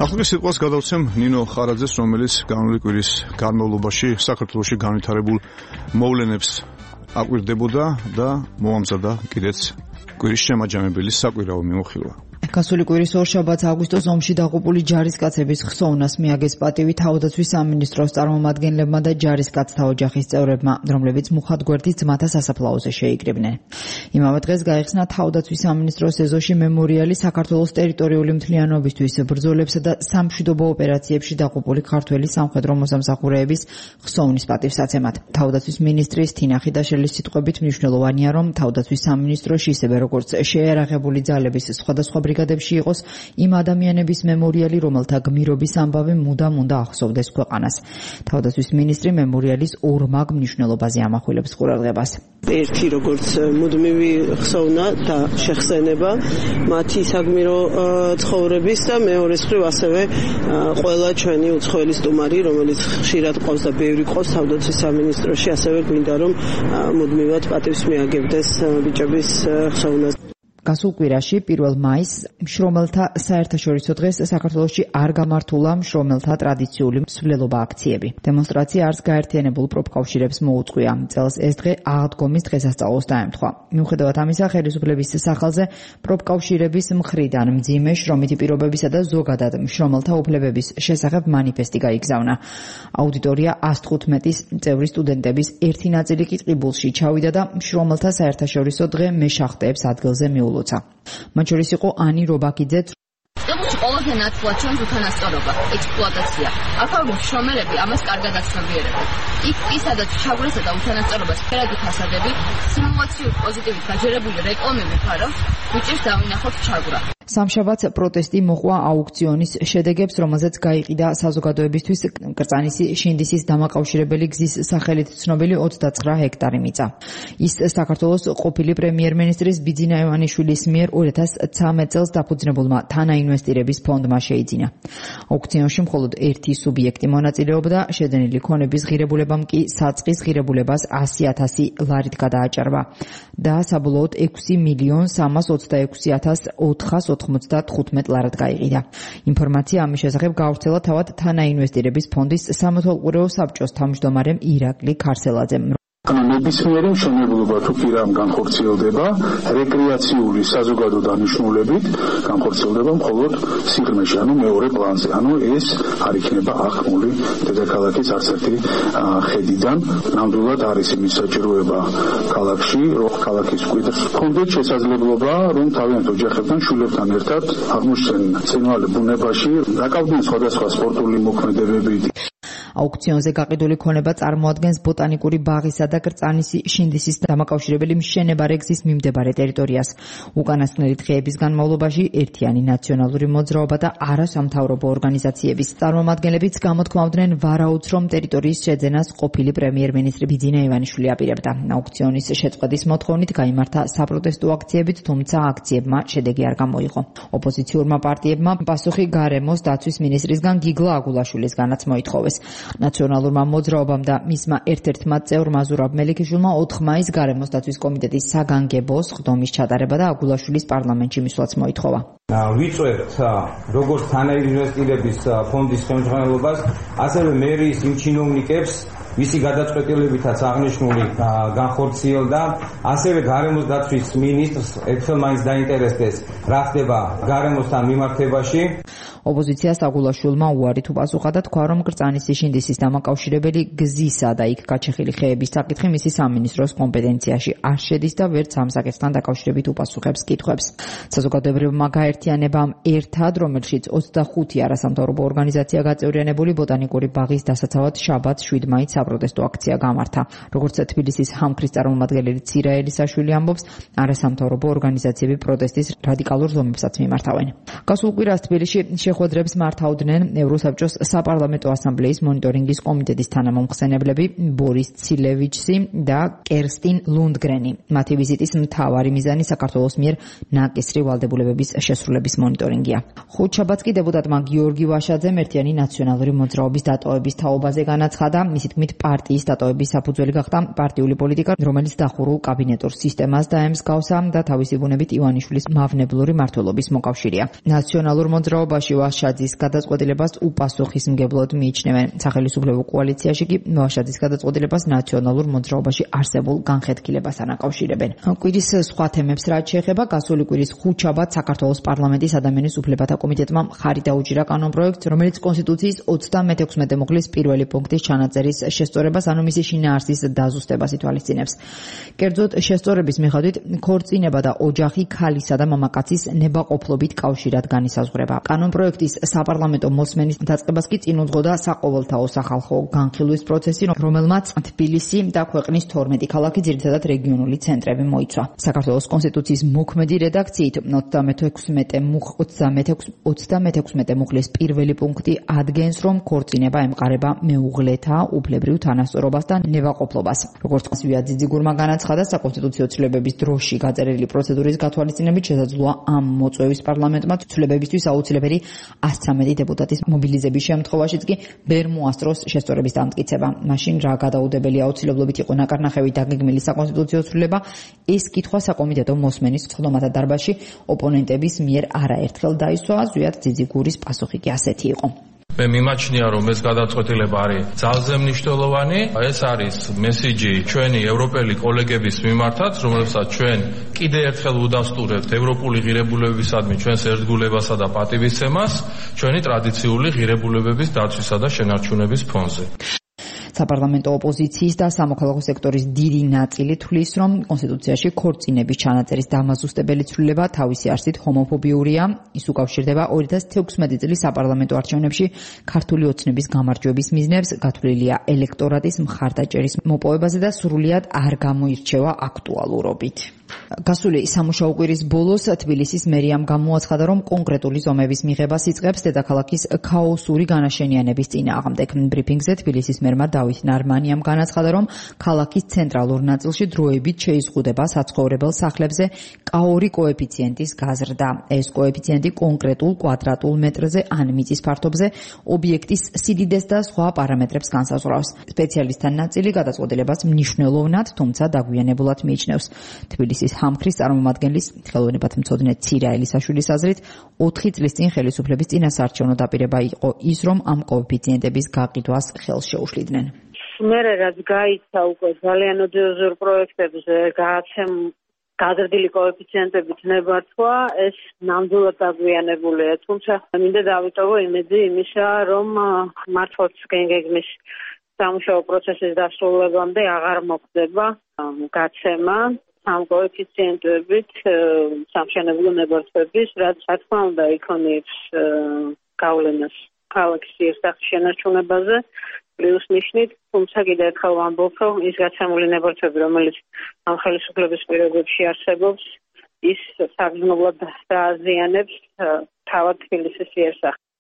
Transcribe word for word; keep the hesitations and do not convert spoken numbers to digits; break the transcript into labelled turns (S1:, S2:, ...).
S1: ახლა სიტყვას გადავცემ ნინო ხარაძეს, რომელიც განული კვირის განმავლობაში საქართველოში განვითარებულ მოვლენებს აკვირდებოდა და მოამზადა კიდეც კვირის შემაჯამებელი საკვირაო მიმოხილვა.
S2: გასული კვირის ორშაბათს აგვისტოს ომში დაღუპული ჯარისკაცების ხსოვნას მიაგეს პატივი თავდაცვის სამინისტროს წარმომადგენლებმა და ჯარისკაცთა ოჯახის წევრებმა, რომლებიც მუხად გვერდის ძმათა სასაფლაოზე შეიკრიბნენ. იმავე დღეს გაიხსნა თავდაცვის სამინისტროს ეზოში მემორიალი საქართველოს ტერიტორიული მთლიანობისთვის ბრძოლებსა და სამშვიდობო ოპერაციებში დაღუპული ქართველი სამხედრო მოსამსახურეების ხსოვნის პატივსაცემად. თავდაცვის მინისტრის თინა ხიდაშელის სიტყვებით მნიშვნელოვანია, რომ თავდაცვის სამინისტროში ისევე როგორც შეიარაღებული ძალების სხვადასხვა ბრიგადებში იყოს იმ ადამიანების მემორიალი, რომელთა გმირობის ამბავი მუდამ უნდა ახსოვდეს ქვეყანას. თავდაცვის მინისტრი მემორიალის ორ მაგ მნიშვნელობაზე ამახვილებს ყურადღებას.
S3: ერთი როგორც მუდმივი ხსოვნა და შეხსენება მათი საგმირო ცხოვრების და მეორე მხრივ ასევე ყველა ჩვენი უცხოელი სტუმარი, რომელიც ხშირად ყავს და ბევრი ყავს თავდაცვის სამინისტროში, ასევე გვინდა რომ მუდმივად პატივს მიაგებდეს ბიჭების ხსოვნას.
S2: გასულ კვირაში პირველ მაისს მშრომელთა საერთაშორისო დღეს საქართველოში არ გამართულა მშრომელთა ტრადიციული მსვლელობა აქციები. დემონსტრაცია არც გაერთიანებულ პროფკავშირებს მოუწყვია. წელს ეს დღე აღდგომის დღესასწაულს დაემთხვა. მიუხედავად ამისა, ხელისუფლების სახელზე პროფკავშირების მხრიდან მძიმე შრომითი პირობებისა და ზოგადად მშრომელთა უფლებების შესახებ მანიფესტი გაიგზავნა. აუდიტორია ას თხუთმეტის წევრი სტუდენტების ერთი ნაწილი კი ტყიბულში ჩავიდა და მშრომელთა საერთაშორისო დღე მეშახტეებს ადგილზე მიულა. მათ შორის იყო ანი რობაქიძე.
S4: ტყიბულში ყველაზე ნათლად ჩვენს უთანასწორობა, ექსპლუატაცია. აქაური მშრომელები ამას კარგად აცნობიერებენ. იქ კი სადაც ჩაგვრასა და უთანასწორობას ფერადი ფასადები, სიმულაციური პოზიტივით გაჯერებული რეკლამები ფარავთ, ბიჭებს დავინახოთ ჩაგვრა.
S2: სამშაბათს პროტესტი მოყვა აუქციონის შედეგებს, რომელზეც გაიყიდა საზოგადოებისთვის კრწანისი შინდისის დამაკავშირებელი გზის სახელით ცნობილი ოცდაცხრა ჰექტარი მიწა. ის საქართველოს ყოფილი პრემიერ-მინისტრის ბიძინა ივანიშვილის მიერ ორი ათას ცხრამეტ წელს დაფუძნებულმა თანაინვესტირების ფონდმა შეიძინა. აუქციონში მხოლოდ ერთი სუბიექტი მონაწილეობდა, შეძენილი ქონების ღირებულებამ კი საწყის ღირებულებას ასი ათასი ლარით გადააჭარბა და საბოლოოდ ექვსი მილიონ სამას ოცდაექვსი ათას ოთხას ოთხმოცდათხუთმეტ ლარად გაიყიდა. ინფორმაცია ამის შესახებ გავრცელა თავად თანაინვესტირების ფონდის სამეთვალყურეო საბჭოს თავმჯდომარემ ირაკლი ქარსელაძემ.
S5: ნებისმიერი მშენებლობა თუ კი რამ განხორციელდება, რეკრეაციული საზოგადო დანიშნულებით განხორციელდება მხოლოდ სიღრმეში, ანუ მეორე პლანზე. ანუ ეს არ იქნება აღქმული დედაქალაქის არც ერთი ხედიდან. ნამდვილად არის იმის საჭიროება ქალაქში, რომ ქალაქის მკვიდრ ჰქონდეთ შესაძლებლობა, რომ თავიანთ ოჯახებთან, შვილებთან ერთად აღმოჩნდნენ ცხინვალე ბუნებაში, დაკავდნენ სხვადასხვა სპორტული მოქმედებებით.
S2: აუქციონზე გაყიდული ქონება წარმოადგენს ბოტანიკური ბაღისა და კრწანისი შინდისის დამაკავშირებელი მშენებარე გზის მიმდებარე ტერიტორიას. უკანასკნელი დღეების განმავლობაში ერთიანი ნაციონალური მოძრაობა და არასამთავრობო ორგანიზაციების წარმომადგენლებიც გამოთქმავდნენ ვარაუდს, რომ ტერიტორიის შეძენას ყოფილი პრემიერ-მინისტრი ბიძინა ივანიშვილი აპირებდა. აუქციონის შეწყვეტის მოთხოვნით გაიმართა საპროტესტო აქციებიც, თუმცა აქციებმა შედეგი არ გამოიღო. ოპოზიციურმა პარტიებმა პასუხი გარემოს დაცვის მინისტრისგან გიგლა აგულაშვილისგანაც მოითხოვეს. ნაციონალურმა მოძრაობამ და მისმა ერთ-ერთმა წევრმა ზურაბ მელიქიშვილმა ოთხ მაისს გარემოს დაცვის კომიტეტის საგანგებო სხდომის ჩატარება და აგულაშვილის პარლამენტში მისვლაც მოითხოვა.
S6: ვიწვევთ როგორც თანაინვესტირების ფონდის ხელმძღვანელობას, ასევე მერიის იმ ჩინოვნიკებს, ვისი გადაწყვეტილებითაც აღნიშნული განხორციელდა, ასევე გარემოს დაცვის მინისტრს ერთხელ მაინც დაინტერესდეს, რა ხდება გარემოსთან მიმართებაში.
S2: ოპოზიციას აგულაშვილმა უარი თუ პასუხა და თქვა, რომ კრწანისი შინდისის დამაკავშირებელი გზისა და იქ გაჩეხილი ხეების საკითხი მისი სამინისტროს კომპეტენციაში არ შედის და ვერც ამ საკითხთან დაკავშირებით უპასუხებს კითხვებს. საზოგადოებრივმა გაერთიანებამ ერთად, რომელშიც ოცდახუთი არასამთავრობო ორგანიზაცია გაწევრიანებული ბოტანიკური ბაღის დასაცავად შაბათს შვიდ მაისს საპროტესტო აქცია გამართა. როგორც თბილისის ჰამქრის წარმომადგენელი ცირა ელისაშვილი ამბობს, არასამთავრობო ორგანიზაციები პროტესტის რადიკალურ ზომებსაც მიმართავენ. გასულ კვირას თბილისში შეხვედრებს მართავდნენ ევროსაბჭოს საპარლამენტო ასამბლეის მონიტორინგის კომიტეტის თანამომხსენებლები ბორის ცილევიჩი და კერსტინ ლუნდგრენი. მათი ვიზიტის მთავარი მიზანი საქართველოს მიერ ნაკისრი ვალდებულებების შესრულების მონიტორინგია. ხუთშაბათს კი დეპუტატმა გიორგი ვაშაძემ ერთიანი ნაციონალური მოძრაობის დატოვების თაობაზე განაცხადა. მისი თქმით, პარტიის დატოვების საფუძველი გახდა პარტიული პოლიტიკა, რომელიც დახურულ კაბინეტურ სისტემას დაემსგავსა და თავისი ბუნებით ივანიშვილის მავნებლური მმართველობის მოკავშირეა. ნაციონალურ მოძრაობაში მევაშაძის გადაწყვეტილებას უპასუხისმგებლოდ მიიჩნევენ. სახელმწიფო კოალიციაში კი მევაშაძის გადაწყვეტილებას ნაციონალურ მოძრაობაში არსებულ განხეთქილებასთან აკავშირებენ. კვირის სხვა თემებს რაც შეეხება, გასული კვირის ხუთშაბათს საქართველოს პარლამენტის ადამიანის უფლებათა კომიტეტმა მხარი დაუჭირა კანონპროექტს, რომელიც კონსტიტუციის ოცდამეთექვსმეტე მუხლის პირველი პუნქტის ჩანაწერის შესწორებას, ანუ მისი შინაარსის დაზუსტებას ითვალისწინებს. კერძოდ, შესწორების მიხედვით ქორწინება და ოჯახი ქალისა და მამაკაცის ნებაყოფლობით კავშირად განისაზღვრება. კანონპროექტის საპარლამენტო მოსმენის დაწყებას კი წინ უძღოდა საყოველთაო სახალხო განხილვის პროცესი, რომელმაც თბილისი და ქვეყნის თორმეტი ქალაქი, ძირითადად რეგიონული ცენტრები მოიცვა. საქართველოს კონსტიტუციის მოქმედი რედაქციით ოცდამეთექვსმეტე მუხლის პირველი პუნქტი ადგენს, რომ ქორწინება ემყარება მეუღლეთა უფლებრივ თანასწორობას და ნებაყოფლობას. როგორც ვიაძიძიგურმა განაცხადა, საკონსტიტუციო ცვლილებების დროში გაწერილი პროცედურის გათვალისწინებით შესაძლოა ამ მოწვევის პარლამენტმა ცვლილებებისთვის აუცილებელი ას ცხრამეტი დეპუტატის მობილიზების შემთხვევაშიც კი ვერ მოასწროს შესწორების დამტკიცება. მაშინ რა გადაუდებელი აუცილებლობით იყო ნაკარნახევით დაგეგმილი საკონსტიტუციო ცვლილება, ეს კითხვა საკომიტეტო მოსმენის ხდომათა დარბაზში ოპონენტების მიერ არაერთხელ დაისვა. ზვიად ძიძიგურის პასუხი კი ასეთი იყო.
S7: მე მიმაჩნია, რომ ეს გადაწყვეტილება არის ძალზე მნიშვნელოვანი. ეს არის მესიჯი ჩვენი ევროპელი კოლეგების მიმართაც, რომლებსაც ჩვენ კიდე ერთხელ უდასტურებთ ევროპული ღირებულებებისადმი ჩვენს ერთგულებასა და პატივისცემას ჩვენი ტრადიციული ღირებულებების დაცვისა და შენარჩუნების ფონზე.
S2: საპარლამენტო ოპოზიციის და სამოქალაქო სექტორის დიდი ნაწილი თვლის, რომ კონსტიტუციაში ქორწინების ჩანაწერის დამაზუსტებელი ცვლილება თავისი არსით ჰომოფობიურია. ის უკავშირდება ორი ათას თექვსმეტი წლის საპარლამენტო არჩევნებში ქართული ოცნების გამარჯვების მიზნებს, გათვლილია ელექტორატის მხარდაჭერის მოპოვებაზე და სრულიად არ გამოირჩევა აქტუალურობით. გასული სამუშაო კვირის ბოლოს თბილისის მერიამ გამოაცხადა, რომ კონკრეტული ზომების მიღებას იწყებს დედაქალაქის ქაოსური განაშენიანების წინააღმდეგ. ბრიფინგზე თბილისის მერმა დავით ნარმანიამ განაცხადა, რომ ქალაქის ცენტრალურ ნაწილში დროებით შეიზღუდება საცხოვრებელ სახლებზე კაორი კოეფიციენტის გაზრდა. ეს კოეფიციენტი კონკრეტულ კვადრატულ მეტრზე ან მიწის ფართობზე ობიექტის სიდიდეს და სხვა პარამეტრებს განსაზღვრავს. სპეციალისტთა ნაწილი გადაწყვეტილებას მნიშვნელოვნად, თუმცა დაგვიანებულად მიიჩნევს. თბილისის ჰამქრის წარმომადგენლის ხელოვნებათმცოდნე ცირა ელისაშვილის აზრით, ოთხი წლის წინ ხელისუფლების წინასაარჩევნო დაპირება იყო ის, რომ ამ კოეფიციენტების გაყიდვას ხელს შეუშლიდნენ.
S8: მერე რაც გაიცა უკვე ძალიან ოდიოზურ პროექტებზე გააცემ გაზრდილი კოეფიციენტებით ნებართვა, ეს ნამდვილად დაგვიანებულია. თუმცა მინდა დავიტოვო იმედი იმისა, რომ მართლაც გეგმის სამუშაო პროცესის დასრულებამდე აღარ მოხდება გაცემა ამ კოეფიციენტებით სამშენებლო ნებართვების, რაც რა თქმა უნდა იქონიებს გავლენას ქალაქის იერსახის შენარჩუნებაზე, პლუს ნიშნით, თუმცა კიდევ ერთხელ ვამბობ, რომ ის გაცემული ნებართვები, რომელიც ამ ხელისუფლების პირობებში არსებობს, ის საგრძნობლად დააზიანებს თავად თბილისის იერსახს.